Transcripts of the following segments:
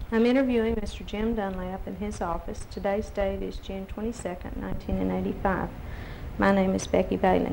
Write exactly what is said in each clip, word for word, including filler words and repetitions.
I'm interviewing Mister Jim Dunlap in his office. Today's date is June twenty-second, nineteen eighty-five. My name is Becky Valen.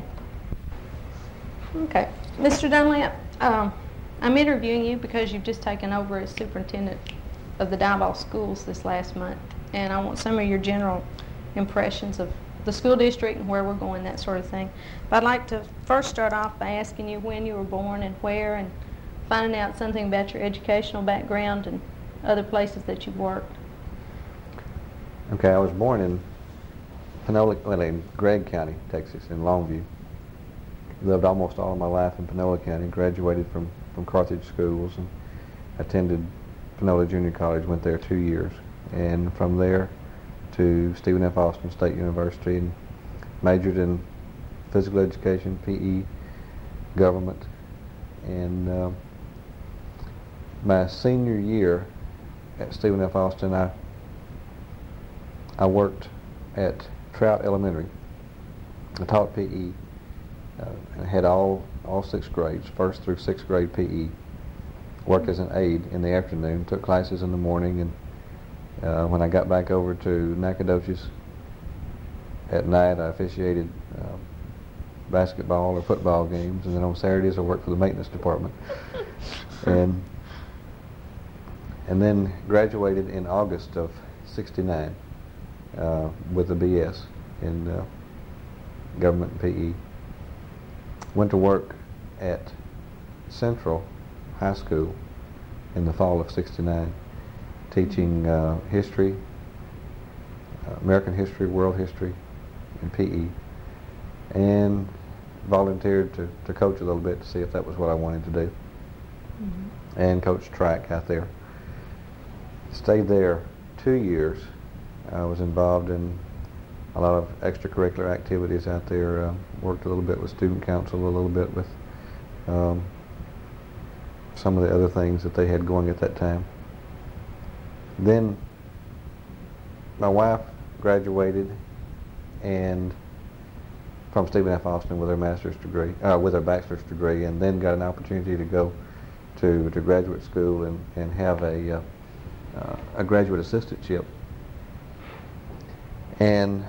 Okay, Mister Dunlap, um, I'm interviewing you because you've just taken over as superintendent of the Diboll schools this last month, and I want some of your general impressions of the school district and where we're going, that sort of thing. But I'd like to first start off by asking you when you were born and where, and finding out something about your educational background and other places that you've worked. Okay, I was born in Panola, well, in Gregg County, Texas, in Longview. Lived almost all of my life in Panola County. Graduated from, from Carthage schools and attended Panola Junior College. Went there two years, and from there to Stephen F. Austin State University, and majored in physical education, P E, government, and uh, my senior year at Stephen F. Austin, I I worked at Trout Elementary. I taught P E. Uh, and I had all all six grades, first through sixth grade P E. Worked as an aide in the afternoon, took classes in the morning, and uh, when I got back over to Nacogdoches at night, I officiated uh, basketball or football games, and then on Saturdays I worked for the maintenance department. and and then graduated in August of sixty-nine uh, with a B S in uh, government and P E. Went to work at Central High School in the fall of sixty-nine, teaching uh, history, uh, American history, world history, and P E, and volunteered to, to coach a little bit to see if that was what I wanted to do, mm-hmm. and coached track out there. Stayed there two years. I was involved in a lot of extracurricular activities out there. Uh, worked a little bit with student council, a little bit with um, some of the other things that they had going at that time. Then my wife graduated and from Stephen F. Austin with her master's degree, uh, with her bachelor's degree, and then got an opportunity to go to, to graduate school and, and have a, uh, uh, a graduate assistantship. And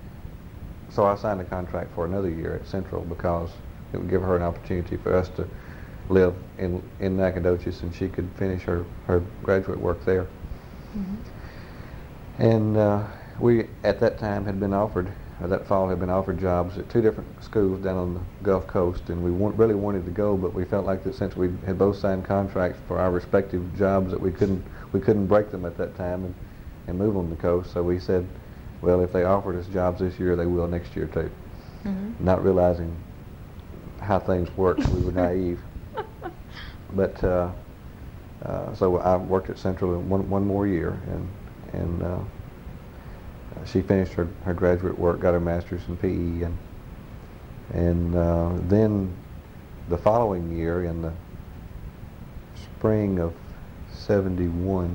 so I signed a contract for another year at Central because it would give her an opportunity for us to live in, in Nacogdoches, and she could finish her, her graduate work there. Mm-hmm. And uh, we, at that time, had been offered, or that fall, had been offered jobs at two different schools down on the Gulf Coast, and we wa- really wanted to go, but we felt like that since we had both signed contracts for our respective jobs, that we couldn't we couldn't break them at that time and, and move on the coast. So we said, well, if they offered us jobs this year, they will next year too. Mm-hmm. Not realizing how things work, we were naive. But uh, uh, so I worked at Central one one more year, and and uh, she finished her, her graduate work, got her master's in P E, and and uh, then the following year, in the spring of seventy-one,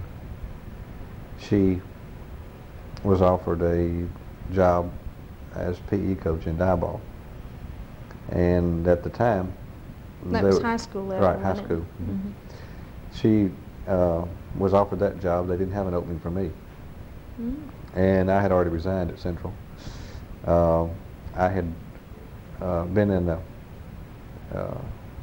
she was offered a job as P E coach in Diboll. And at the time, that was high school level, right, high school. Mm-hmm. She uh, was offered that job. They didn't have an opening for me, mm-hmm. and I had already resigned at Central. Uh, I had uh, been in a, uh,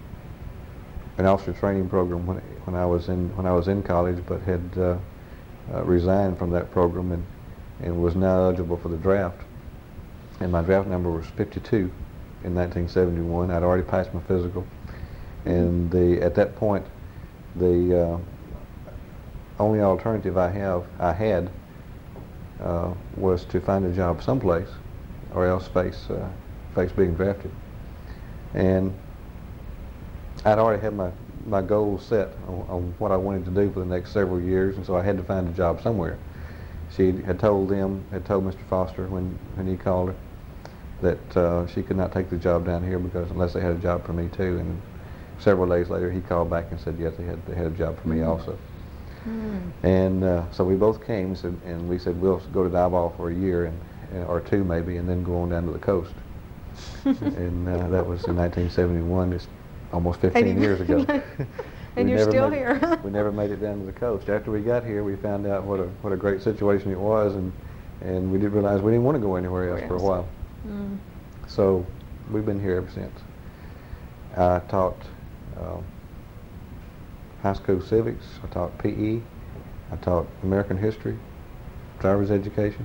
an officer training program when when I was in when I was in college, but had uh, uh, resigned from that program and. and was now eligible for the draft. And my draft number was fifty-two in nineteen seventy-one. I'd already passed my physical. And the at that point, the uh, only alternative I have I had uh, was to find a job someplace, or else face uh, face being drafted. And I'd already had my my goals set on, on what I wanted to do for the next several years, and so I had to find a job somewhere. She had told them, had told Mister Foster when, when he called her, that uh, she could not take the job down here because unless they had a job for me too. And several days later, he called back and said, yes, they had they had a job for me mm. also. Mm. And uh, so we both came and, said, and we said we'll go to Diboll for a year and or two maybe, and then go on down to the coast. and uh, that was in nineteen seventy-one, just almost fifteen years ago. And we you're never still made, here. we never made it down to the coast. After we got here, we found out what a what a great situation it was, and and we did realize we didn't want to go anywhere else Where for a else? while. Mm. So we've been here ever since. I taught uh, high school civics. I taught P E. I taught American history, driver's education,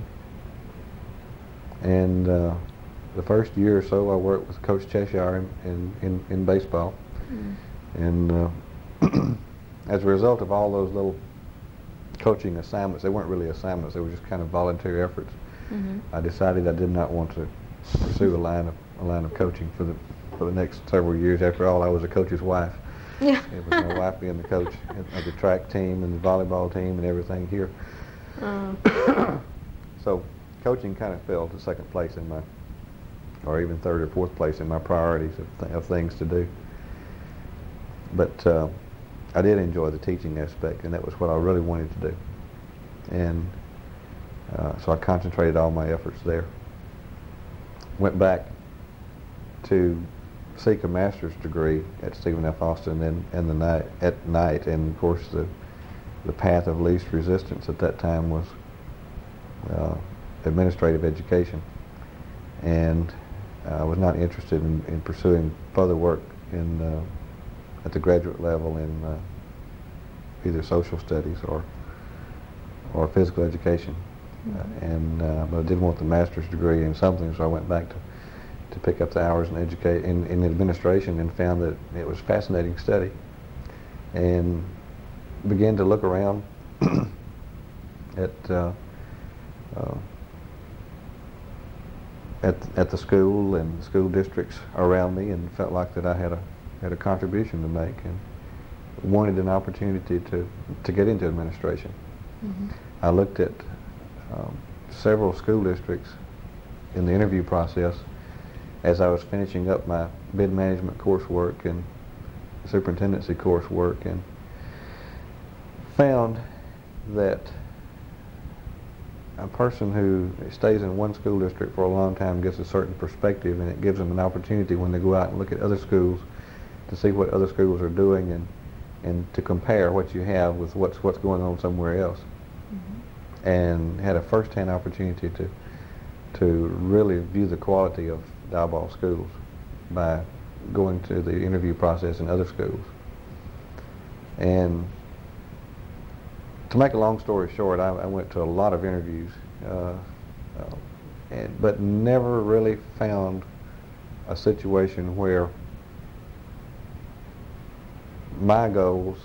and uh, the first year or so I worked with Coach Cheshire in in, in, in baseball. Mm. And uh, as a result of all those little coaching assignments, they weren't really assignments, they were just kind of volunteer efforts, Mm-hmm. I decided I did not want to pursue a line of a line of coaching for the for the next several years. After all, I was a coach's wife. Yeah. It was my wife being the coach of the track team and the volleyball team and everything here. Um, So coaching kind of fell to second place in my, or even third or fourth place in my priorities of, th- of things to do. But uh, I did enjoy the teaching aspect, and that was what I really wanted to do. And uh, so I concentrated all my efforts there. Went back to seek a master's degree at Stephen F. Austin and, and the night, at night, and of course the the path of least resistance at that time was uh, administrative education, and I was not interested in, in pursuing further work in uh, at the graduate level in uh, either social studies or or physical education. Mm-hmm. uh, and uh, but I did want the master's degree in something, so I went back to to pick up the hours in educate in, in administration, and found that it was a fascinating study, and began to look around at uh, uh, at at the school and school districts around me, and felt like that I had a had a contribution to make, and wanted an opportunity to to get into administration. Mm-hmm. I looked at um, several school districts in the interview process as I was finishing up my bid management coursework and superintendency coursework, and found that a person who stays in one school district for a long time gets a certain perspective, and it gives them an opportunity when they go out and look at other schools to see what other schools are doing, and and to compare what you have with what's what's going on somewhere else. Mm-hmm. And had a first-hand opportunity to to really view the quality of Diboll schools by going to the interview process in other schools. And to make a long story short, I, I went to a lot of interviews, uh, uh, and, but never really found a situation where my goals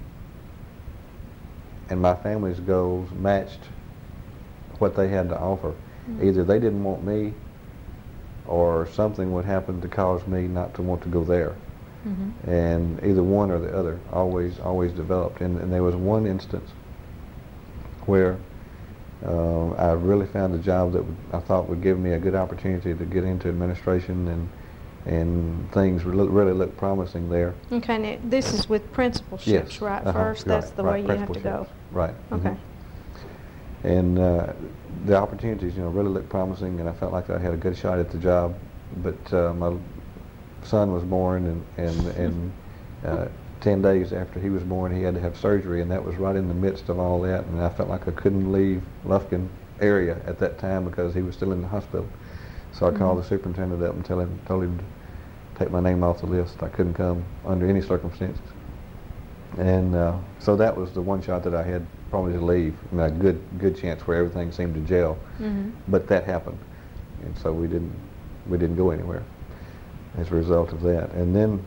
and my family's goals matched what they had to offer. Mm-hmm. Either they didn't want me, or something would happen to cause me not to want to go there. Mm-hmm. And either one or the other always always developed. And, and there was one instance where uh, I really found a job that would, I thought would give me a good opportunity to get into administration, and and things really, really looked promising there. Okay, now this is with principalships, yes. right? Uh-huh. First, that's right. the right. way you have to go. Right. Okay. Mm-hmm. And uh, the opportunities, you know, really looked promising, and I felt like I had a good shot at the job. But uh, my son was born, and and and uh, ten days after he was born, he had to have surgery, and that was right in the midst of all that. And I felt like I couldn't leave Lufkin area at that time because he was still in the hospital. So I mm-hmm. called the superintendent up and tell him, told him to take my name off the list. I couldn't come under any circumstances. And uh, so that was the one shot that I had probably to leave. I mean, a good good chance where everything seemed to gel. Mm-hmm. But that happened, and so we didn't we didn't go anywhere as a result of that. And then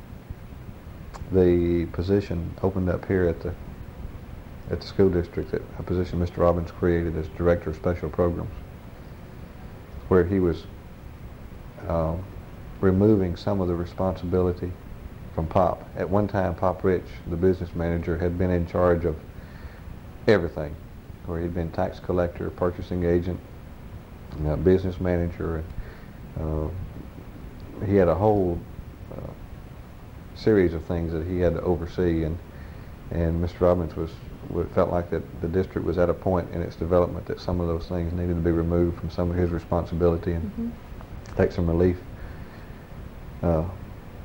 the position opened up here at the at the school district, a position Mister Robbins created as Director of Special Programs, where he was uh, removing some of the responsibility from Pop. At one time, Pop Rich, the business manager, had been in charge of everything, where he'd been tax collector, purchasing agent, uh, business manager, and uh, he had a whole uh, series of things that he had to oversee, and and Mister Robbins was felt like that the district was at a point in its development that some of those things needed to be removed from some of his responsibility and mm-hmm. take some relief. Uh,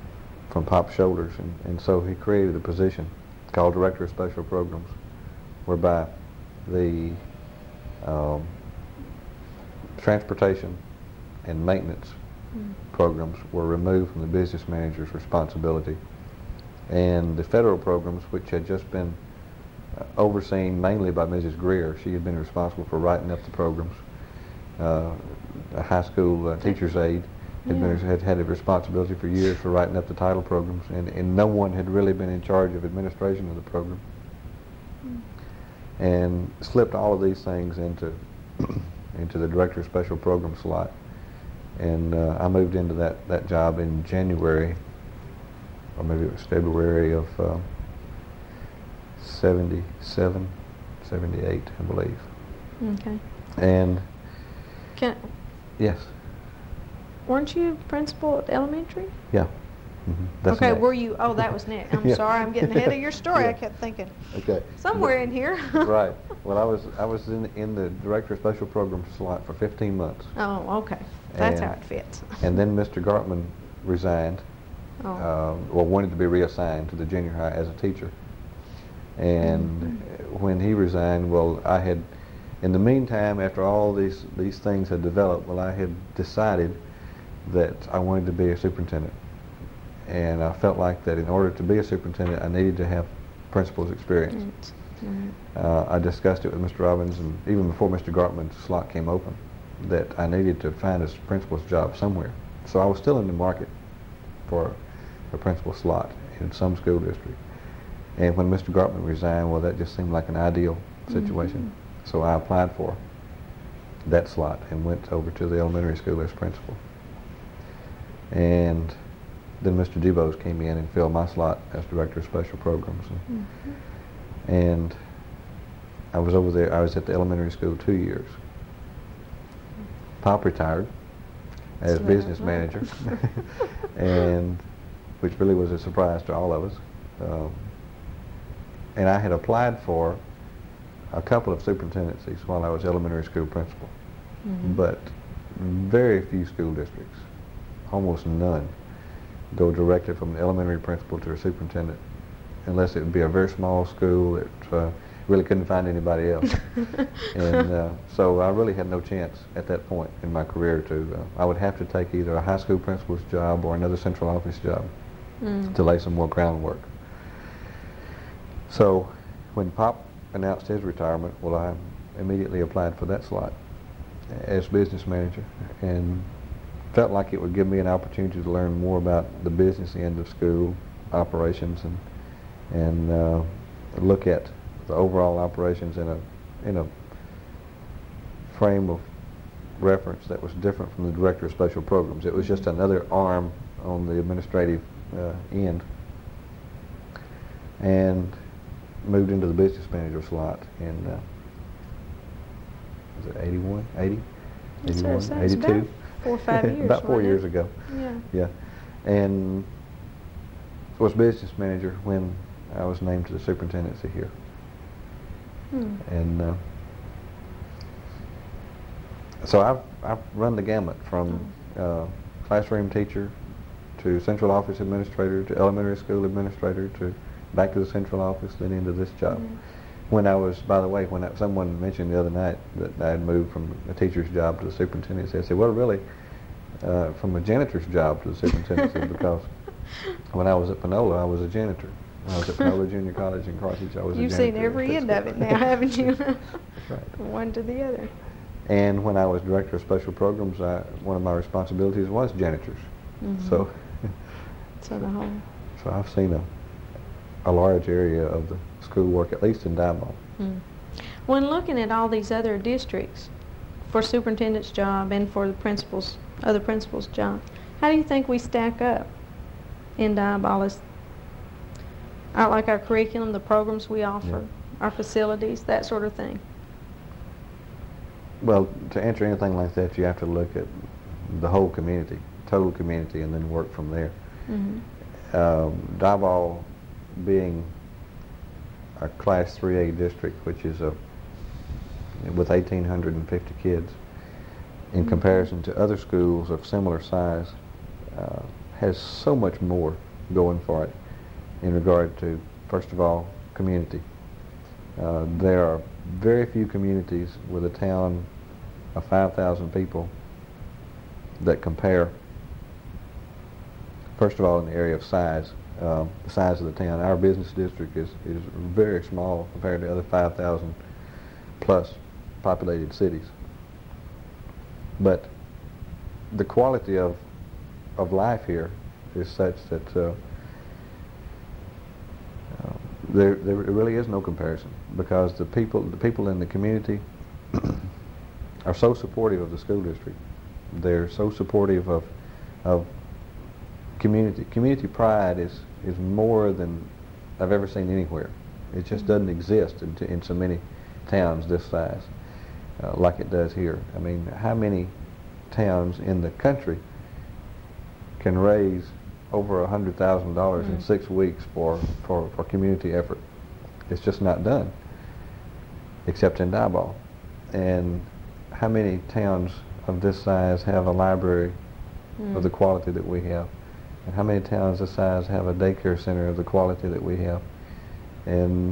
from Pop's shoulders, and, and so he created a position called Director of Special Programs, whereby the um, transportation and maintenance mm. programs were removed from the business manager's responsibility, and the federal programs, which had just been uh, overseen mainly by Missus Greer, she had been responsible for writing up the programs. Uh, a high school uh, teacher's aide had, yeah. been, had had a responsibility for years for writing up the title programs, and, and no one had really been in charge of administration of the program. Mm. And slipped all of these things into into the Director of Special Program slot. And uh, I moved into that, that job in January, or maybe it was February of uh, seventy-seven, seventy-eight, I believe. Okay. And Can, yes. Weren't you principal at elementary? Yeah. Mm-hmm. That's okay, next. were you? Oh, that was next. I'm yeah. sorry, I'm getting ahead of your story. yeah. I kept thinking. Okay. Somewhere in here. Right. Well, I was I was in in the Director of Special Programs slot for fifteen months. Oh, okay. That's and, how it fits. And then Mister Gartman resigned. Oh. Uh, well, wanted to be reassigned to the junior high as a teacher. And mm-hmm. when he resigned, well, I had, in the meantime, after all these these things had developed, well, I had decided that I wanted to be a superintendent. And I felt like that in order to be a superintendent, I needed to have principal's experience. Mm-hmm. Uh, I discussed it with Mister Robbins, and even before Mister Gartman's slot came open, that I needed to find a principal's job somewhere. So I was still in the market for a principal slot in some school district. And when Mister Gartman resigned, well, that just seemed like an ideal situation. Mm-hmm. So I applied for that slot and went over to the elementary school as principal. And then Mister DuBose came in and filled my slot as Director of Special Programs. And, mm-hmm. and I was over there, I was at the elementary school two years. Pop retired as so business manager, and which really was a surprise to all of us. Um, and I had applied for a couple of superintendencies while I was elementary school principal, mm-hmm. but very few school districts, almost none, go directly from the elementary principal to a superintendent, unless it would be a very small school that uh, really couldn't find anybody else. And uh, so I really had no chance at that point in my career to, uh, I would have to take either a high school principal's job or another central office job mm. to lay some more groundwork. So when Pop announced his retirement, well, I immediately applied for that slot as business manager, and felt like it would give me an opportunity to learn more about the business end of school operations, and and uh, look at the overall operations in a in a frame of reference that was different from the Director of Special Programs. It was just another arm on the administrative uh, end, and moved into the business manager slot in uh, was it eighty-one, eighty, eighty-one, eighty-two? Four or five years. About four years it? ago. Yeah. Yeah. And was business manager when I was named to the superintendency here. Hmm. And uh, so I've I've run the gamut from oh. uh, classroom teacher to central office administrator to elementary school administrator to back to the central office, then into this job. Mm. When I was, by the way, when I, someone mentioned the other night that I had moved from a teacher's job to the superintendency, I said, well, really, uh, from a janitor's job to the superintendency, because when I was at Panola, I was a janitor. When I was at Panola Junior College in Carthage, I was You've a janitor. You've seen every end of it now, haven't you? Right. One to the other. And when I was Director of Special Programs, I, one of my responsibilities was janitors. Mm-hmm. So, so the whole. So I've seen a, a large area of the school work, at least in Diboll. Mm. When looking at all these other districts for superintendent's job and for the principal's, other principal's job, how do you think we stack up in Diboll as, uh, like our curriculum, the programs we offer, yeah. our facilities, that sort of thing? Well, to answer anything like that, you have to look at the whole community, total community, and then work from there. Mm-hmm. um, Diboll being a Class three A district, which is a with one thousand eight hundred fifty kids, in mm-hmm. comparison to other schools of similar size, uh, has so much more going for it in regard to, first of all, community. Uh, there are very few communities with a town of five thousand people that compare, first of all, in the area of size, uh, the size of the town. Our business district is, is very small compared to other five thousand plus populated cities. But the quality of of life here is such that uh, uh, there there really is no comparison, because the people the people in the community are so supportive of the school district. They're so supportive of of community. Community pride is is more than I've ever seen anywhere. It just doesn't exist in, in so many towns this size uh, like it does here. I mean, how many towns in the country can raise over a hundred thousand dollars in six weeks for, for, for community effort? It's just not done, except in Diboll. And how many towns of this size have a library mm. of the quality that we have? And how many towns this size have a daycare center of the quality that we have? And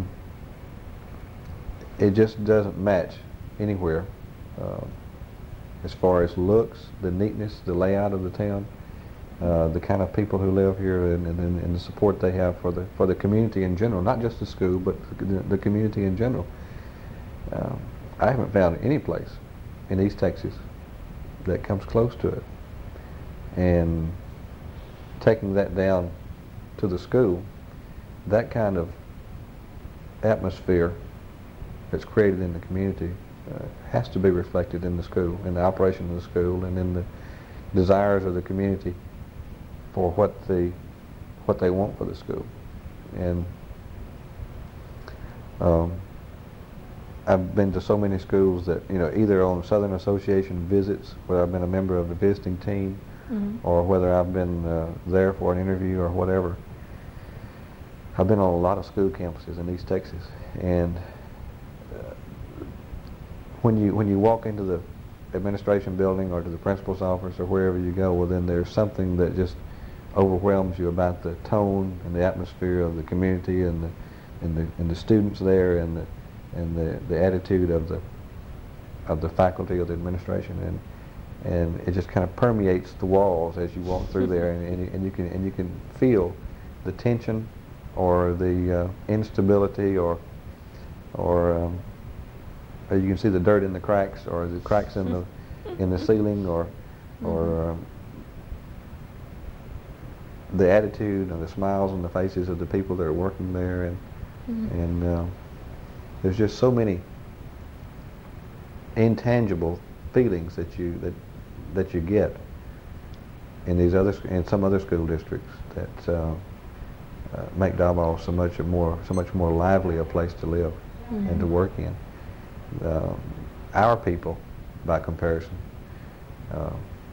it just doesn't match anywhere uh, as far as looks, the neatness, the layout of the town. Uh, the kind of people who live here, and, and, and the support they have for the for the community in general, not just the school, but the, the community in general. Um, I haven't found any place in East Texas that comes close to it. And taking that down to the school, that kind of atmosphere that's created in the community uh, has to be reflected in the school, in the operation of the school, and in the desires of the community for what the what they want for the school. And um, I've been to so many schools that, you know, either on Southern Association visits where I've been a member of the visiting team, mm-hmm. or whether I've been uh, there for an interview or whatever. I've been on a lot of school campuses in East Texas, and uh, when you when you walk into the administration building or to the principal's office or wherever you go, well, then there's something that just overwhelms you about the tone and the atmosphere of the community and the and the and the students there, and the and the, the attitude of the of the faculty of the administration, and and it just kind of permeates the walls as you walk through there, and, and, and you can and you can feel the tension or the uh, instability, or or um, or you can see the dirt in the cracks, or the cracks in the in the ceiling, or or um, the attitude and the smiles on the faces of the people that are working there, and mm-hmm. and uh, there's just so many intangible feelings that you that that you get in these other in some other school districts that uh, uh, make Diboll so much a more so much more lively a place to live mm-hmm. and to work in. Uh, our people, by comparison, uh,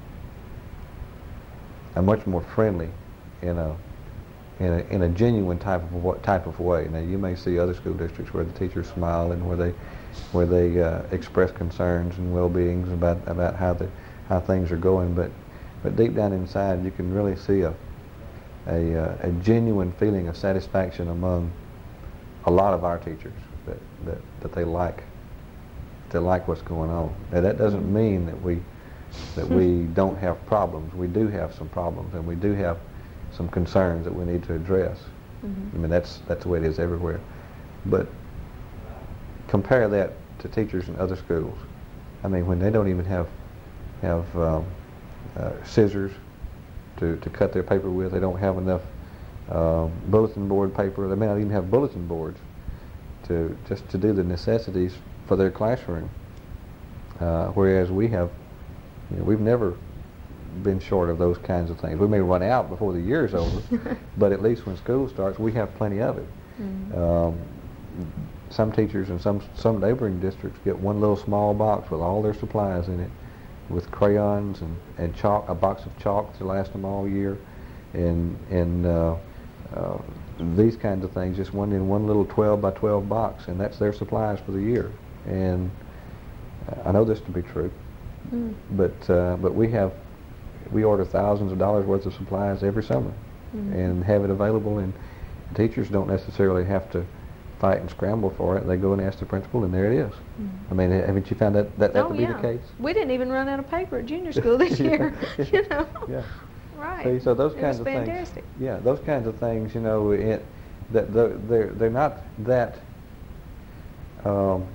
are much more friendly in a in a in a genuine type of type of way. Now, you may see other school districts where the teachers smile and where they where they uh, express concerns and well-beings about about how the how things are going, but but deep down inside, you can really see a a, uh, a genuine feeling of satisfaction among a lot of our teachers that that, that they like they like what's going on. Now, that doesn't mean that we that we don't have problems. We do have some problems, and we do have some concerns that we need to address. Mm-hmm. I mean, that's that's the way it is everywhere. But compare that to teachers in other schools. I mean, when they don't even have have um, uh, scissors to, to cut their paper with, they don't have enough um, bulletin board paper. They may not even have bulletin boards to just to do the necessities for their classroom. Uh, whereas we have, you know, we've never been short of those kinds of things. We may run out before the year is over, but at least when school starts, we have plenty of it. Mm-hmm. Um, some teachers in some some neighboring districts get one little small box with all their supplies in it, with crayons and, and chalk, a box of chalk to last them all year, and and uh, uh, these kinds of things, just one in one little twelve by twelve box, and that's their supplies for the year. And I know this to be true, mm. but uh, but we have we order thousands of dollars worth of supplies every summer Mm-hmm. and have it available, and teachers don't necessarily have to fight and scramble for it. They go and ask the principal, and there it is. Mm-hmm. I mean, haven't you found that that, that oh, to be yeah. the case? We didn't even run out of paper at junior school this year. You know. Yeah. Right. See, so those it kinds was of fantastic. things. Yeah, those kinds of things. You know, it, that they're they're, they're not that. Um,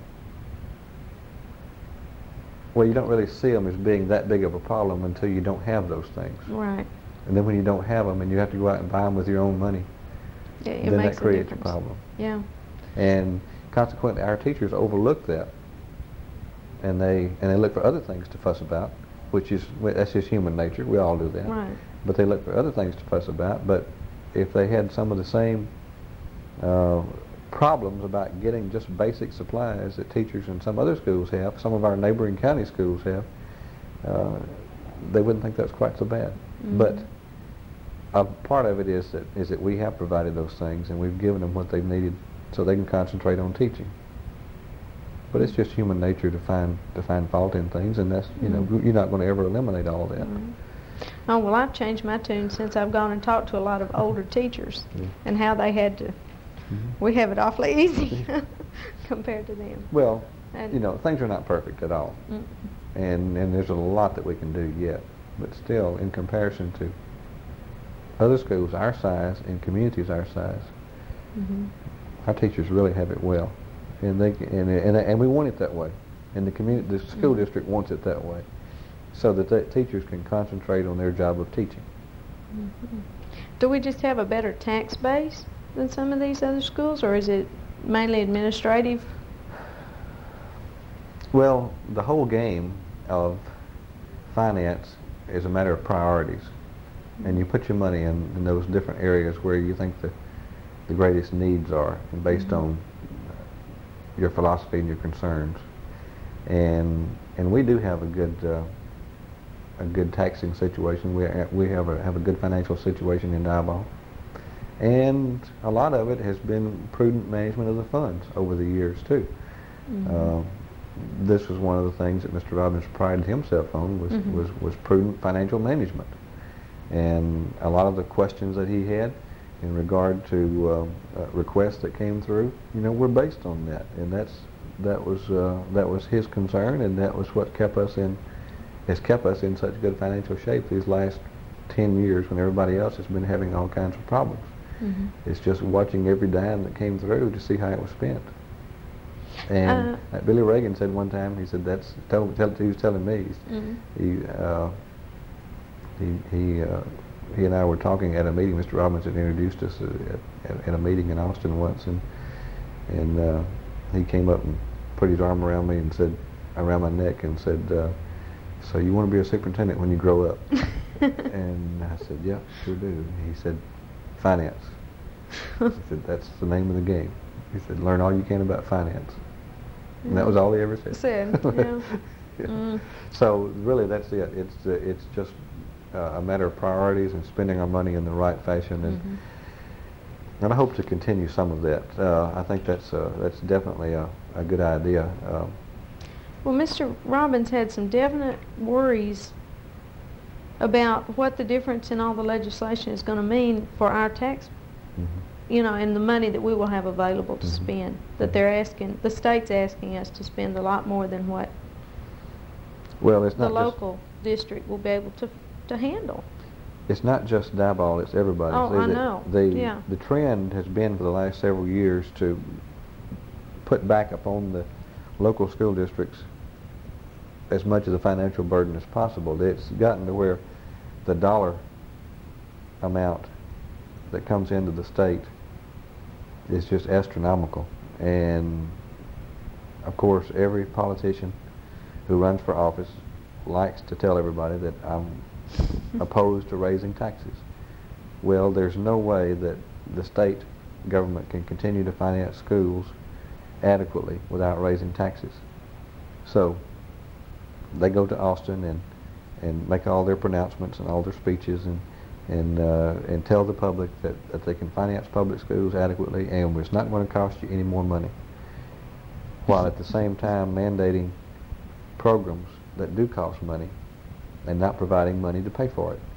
well, you don't really see them as being that big of a problem until you don't have those things. Right. And then when you don't have them and you have to go out and buy them with your own money, yeah, it then makes that creates a, a problem. Yeah. And consequently, our teachers overlook that, and they and they look for other things to fuss about, which is that's just human nature. We all do that. Right. But they look for other things to fuss about. But if they had some of the same uh, problems about getting just basic supplies that teachers in some other schools have, some of our neighboring county schools have, uh, they wouldn't think that's quite so bad. Mm-hmm. But a part of it is that is that we have provided those things, and we've given them what they've needed so they can concentrate on teaching. But it's just human nature to find to find fault in things, and that's you mm-hmm. know you're not going to ever eliminate all of that. Mm-hmm. Oh well, I've changed my tune since I've gone and talked to a lot of older teachers, yeah. and how they had to. Mm-hmm. We have it awfully easy compared to them. Well, and you know, things are not perfect at all, mm-hmm. and and there's a lot that we can do yet. But still, in comparison to other schools our size and communities our size, mm-hmm. our teachers really have it well, and they and and, and we want it that way, and the community, the school mm-hmm. district wants it that way, so that the teachers can concentrate on their job of teaching. Mm-hmm. Do we just have a better tax base than some of these other schools, or is it mainly administrative? Well, the whole game of finance is a matter of priorities, and you put your money in, in those different areas where you think the the greatest needs are, and based mm-hmm. on your philosophy and your concerns. And and we do have a good uh, a good taxing situation. We we have a have a good financial situation in Diboll, and a lot of it has been prudent management of the funds over the years too. Mm-hmm. Uh, this was one of the things that Mister Robbins prided himself on was, mm-hmm. was, was prudent financial management. And a lot of the questions that he had in regard to uh, uh, requests that came through, you know, were based on that. And that's that was uh, that was his concern, and that was what kept us in has kept us in such good financial shape these last ten years when everybody else has been having all kinds of problems. Mm-hmm. It's just watching every dime that came through to see how it was spent. And uh, Billy Reagan said one time, he said, that's, tell, tell, he was telling me, mm-hmm. he, uh, he, he, uh, he and I were talking at a meeting. Mister Robbins had introduced us at, at, at a meeting in Austin once, and and uh, he came up and put his arm around me and said, around my neck, and said, uh, so you want to be a superintendent when you grow up? And I said, yeah, sure do. And he said, finance. He said, that's the name of the game. He said, learn all you can about finance. And that was all he ever said. Said, yeah. yeah. Mm. So really, that's it. It's uh, it's just uh, a matter of priorities and spending our money in the right fashion, and mm-hmm. and I hope to continue some of that. Uh, I think that's uh, that's definitely a, a good idea. Uh, well, Mister Robbins had some definite worries about what the difference in all the legislation is going to mean for our tax. Mm-hmm. You know, and the money that we will have available to mm-hmm. spend, that they're asking, the state's asking us to spend a lot more than what well, it's the not local district will be able to to handle. It's not just Diboll, it's everybody. Oh, the, I know. The, yeah. the trend has been for the last several years to put back upon the local school districts as much of the financial burden as possible. It's gotten to where the dollar amount that comes into the state is just astronomical, and of course every politician who runs for office likes to tell everybody that I'm opposed to raising taxes. Well, there's no way that the state government can continue to finance schools adequately without raising taxes. So they go to Austin and and make all their pronouncements and all their speeches and and uh, and tell the public that, that they can finance public schools adequately, and it's not going to cost you any more money, while at the same time mandating programs that do cost money and not providing money to pay for it.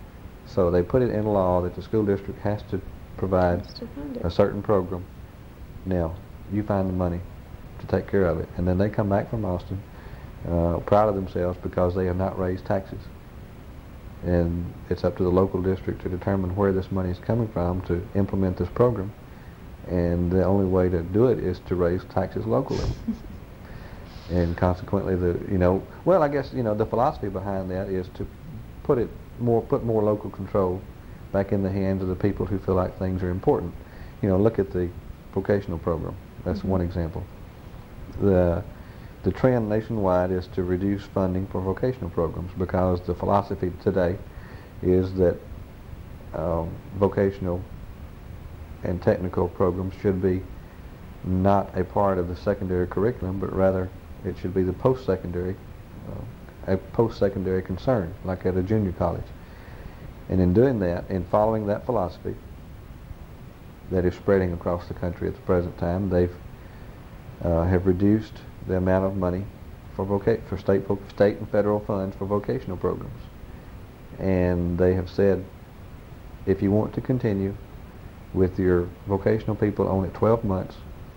So they put it in law that the school district has to provide Has to fund it. a certain program. Now, you find the money to take care of it. And then they come back from Austin uh, proud of themselves because they have not raised taxes. And it's up to the local district to determine where this money is coming from to implement this program. And the only way to do it is to raise taxes locally. And consequently, the you know, well, I guess you know the philosophy behind that is to put it more, put more local control back in the hands of the people who feel like things are important. You know, look at the vocational program. That's mm-hmm. one example. The the trend nationwide is to reduce funding for vocational programs because the philosophy today is that um, vocational and technical programs should be not a part of the secondary curriculum, but rather it should be the post-secondary, uh, a post-secondary concern, like at a junior college. And in doing that, in following that philosophy that is spreading across the country at the present time, they've uh, have reduced the amount of money for voca- for state vo- state and federal funds for vocational programs. And they have said, if you want to continue with your vocational people on at twelve months,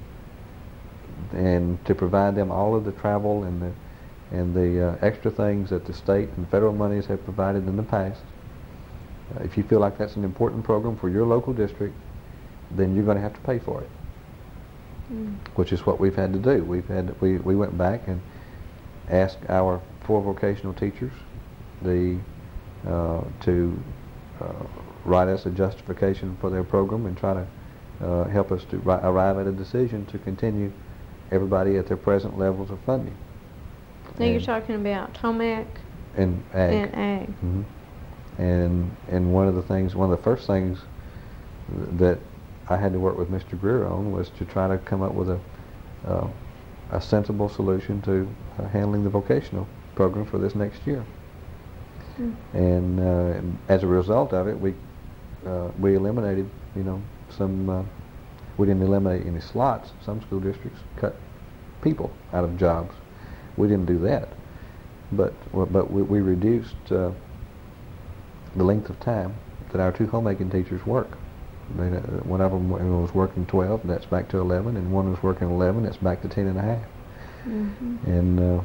and to provide them all of the travel and the and the uh, extra things that the state and federal monies have provided in the past, uh, if you feel like that's an important program for your local district, then you're going to have to pay for it. Mm. Which is what we've had to do. We've had we we went back and asked our four vocational teachers the uh, to uh, write us a justification for their program and try to uh, help us to ri- arrive at a decision to continue everybody at their present levels of funding. Now and you're talking about Tomac and ag. And ag. Mm-hmm. And and one of the things, one of the first things that I had to work with Mister Greer on was to try to come up with a uh, a sensible solution to uh, handling the vocational program for this next year. Mm. And uh, as a result of it, we uh, we eliminated, you know, some. Uh, we didn't eliminate any slots. Some school districts cut people out of jobs. We didn't do that, but but we, we reduced uh, the length of time that our two homemaking teachers work. They, uh, one of them was working twelve, and that's back to eleven, and one was working eleven, that's back to ten and a half. Mm-hmm. And uh,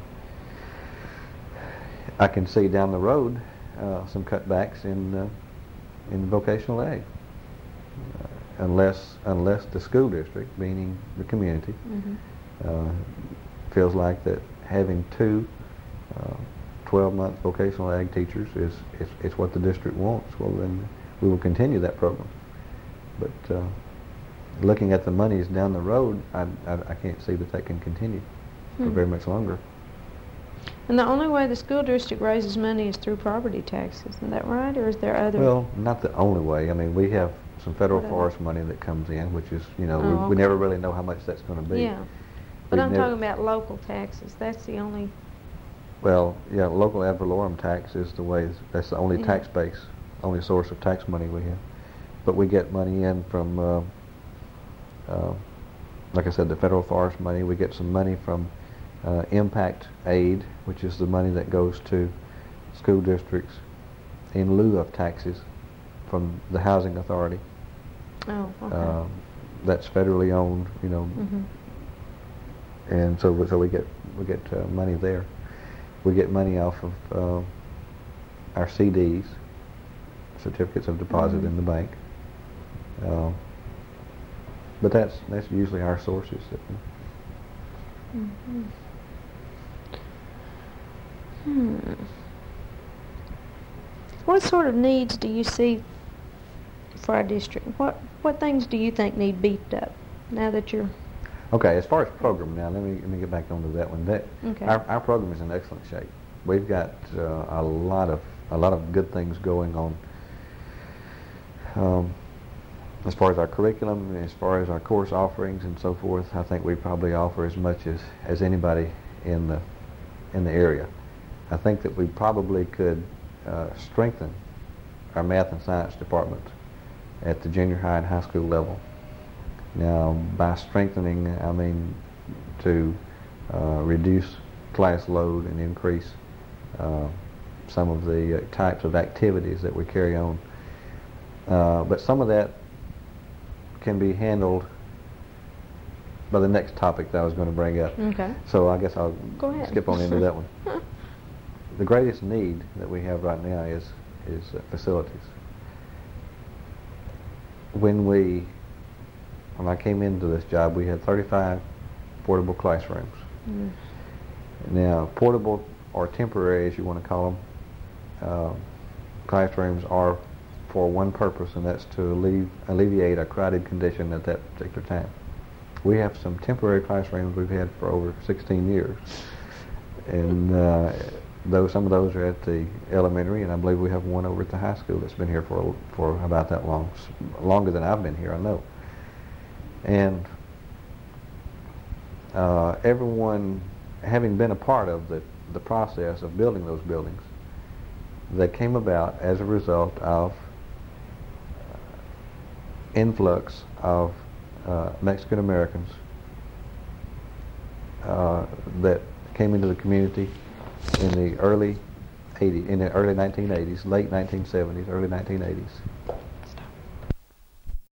I can see down the road uh, some cutbacks in uh, in vocational ag, uh, unless unless the school district, meaning the community, mm-hmm. uh, feels like that having two uh, twelve-month vocational ag teachers is, is is what the district wants. Well, then we will continue that program. But uh, looking at the monies down the road, I, I, I can't see that that can continue hmm. for very much longer. And the only way the school district raises money is through property taxes, isn't that right? Or is there other? Well, not the only way. I mean, we have some federal Whatever. forest money that comes in, which is, you know, oh, we, okay. we never really know how much that's going to be. Yeah, but We've I'm never, talking about local taxes. That's the only... Well, yeah, local ad valorem tax is the way, that's the only yeah. tax base, only source of tax money we have. But we get money in from, uh, uh, like I said, the federal forest money. We get some money from uh, impact aid, which is the money that goes to school districts in lieu of taxes from the housing authority. Oh, okay. Uh, that's federally owned, you know, mm-hmm. and so so we get we get uh, money there. We get money off of uh, our C Ds, certificates of deposit mm-hmm. in the bank. Uh, but that's that's usually our sources. That we mm-hmm. Hmm. What sort of needs do you see for our district? What what things do you think need beefed up now that you're... Okay, as far as program now, let me let me get back onto that one. That okay. our our program is in excellent shape. We've got uh, a lot of a lot of good things going on. Um, as far as our curriculum, as far as our course offerings and so forth, I think we probably offer as much as, as anybody in the in the area. I think that we probably could uh, strengthen our math and science department at the junior high and high school level. Now, by strengthening, I mean to uh, reduce class load and increase uh, some of the uh, types of activities that we carry on Uh, but some of that can be handled by the next topic that I was going to bring up. Okay. So I guess I'll Go ahead. skip on into that one. The greatest need that we have right now is is uh, facilities. When we, when I came into this job, we had thirty-five portable classrooms. Mm. Now, portable or temporary, as you want to call them, uh, classrooms are for one purpose, and that's to alleviate, alleviate a crowded condition at that particular time. We have some temporary classrooms we've had for over sixteen years, and uh, though some of those are at the elementary, and I believe we have one over at the high school that's been here for for about that long, longer than I've been here, I know. And uh, everyone, having been a part of the, the process of building those buildings, they came about as a result of influx of uh, Mexican Americans uh, that came into the community in the early eighties, in the early nineteen eighties, late nineteen seventies, early nineteen eighties.